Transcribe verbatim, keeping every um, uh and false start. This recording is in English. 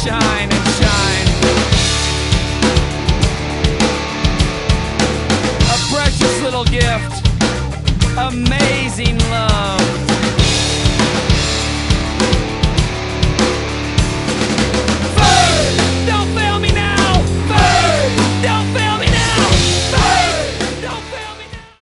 shine and shine. A precious little gift, amazing love.